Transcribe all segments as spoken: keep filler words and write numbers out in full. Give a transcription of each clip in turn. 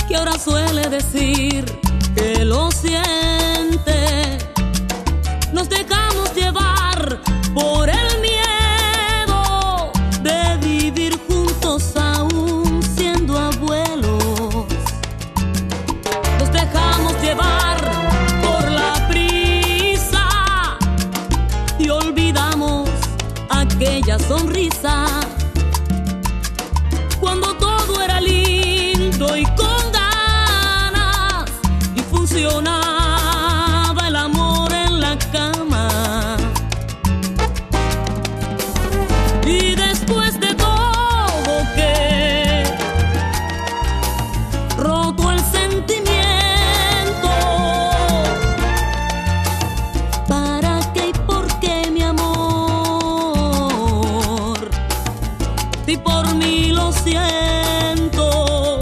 que ahora suele decir que lo siente. Nos dejamos llevar por el miedo de vivir juntos aún siendo abuelos. Nos dejamos llevar por la prisa y olvidamos aquella sonrisa cuando todo era lindo y con ganas y funcionaba el amor en la cama. Y después de todo que roto el sentimiento, ¿para qué y por qué, mi amor? Si por mí lo siento.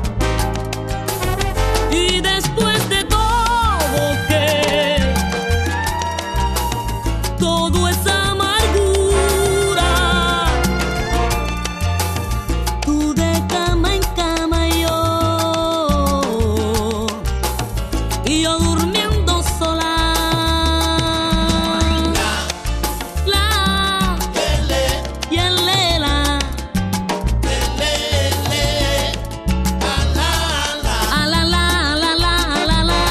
Y después de todo que todo es amargura, tú de cama en cama y yo, y yo durmiendo sola. La, y el lela, a la la la la la la.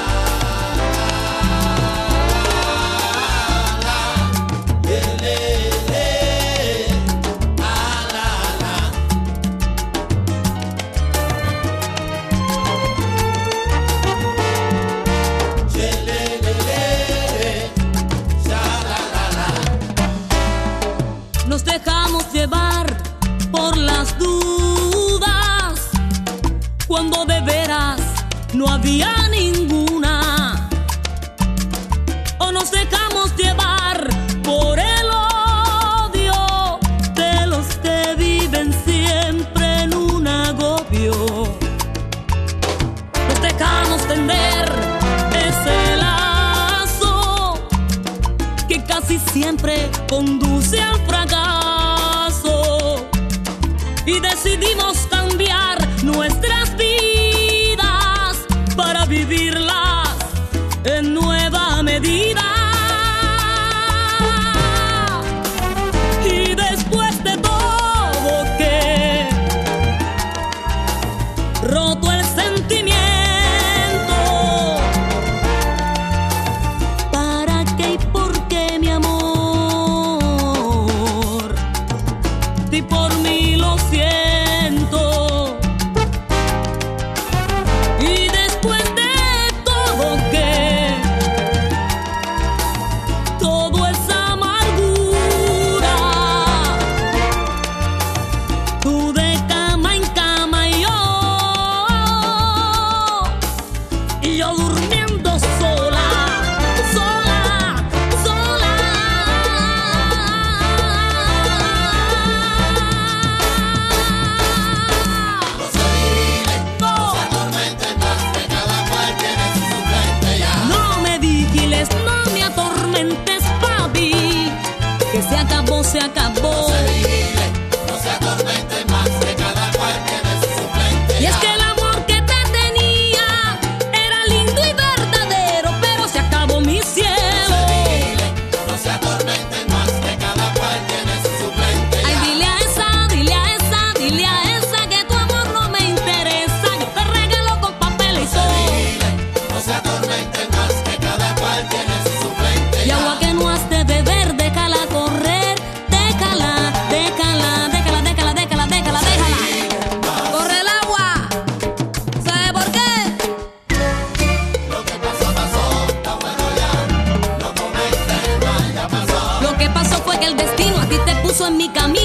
Nos dejamos llevar por las dudas cuando de veras no había ninguna. O nos dejamos llevar por el odio de los que viven siempre en un agobio. Nos dejamos tender ese lazo que casi siempre conduce al fracaso, y decidimos cambiar nuestras vidas para vivirlas en nueva medida. Y después de todo que roto el sentimiento, ¿para qué y por qué, mi amor? Si por mí lo siento. Y después de todo que todo es amargura, tú de cama en cama y yo, y yo durmiendo sola, sola, sola. No se vigilen, no se atormenten más, que cada cual tiene su suplente ya. No me vigiles, no me atormentes, papi, que se acabó, se acabó. No se vigilen, no se atormenten más, que cada cual tiene su suplente Y ya. es que el amor que te tenía era lindo y verdadero, pero se acabó, mi No se cielo. vigilen, no se atormenten más, que cada cual tiene su suplente Ay, ya. dile a esa, dile a esa, dile a esa que tu amor no me interesa. Yo te regalo con papel y No se todo. vigilen, no se atormenten más, que cada cual tiene su suplente Y ya. agua que no has de beber, déjala correr, déjala, déjala, déjala, déjala, déjala, déjala, déjala. Corre el agua. ¿Sabe por qué? Lo que pasó, pasó, está bueno ya. No comentes mal, ya pasó. Lo que pasó fue que el destino a ti te puso en mi camino.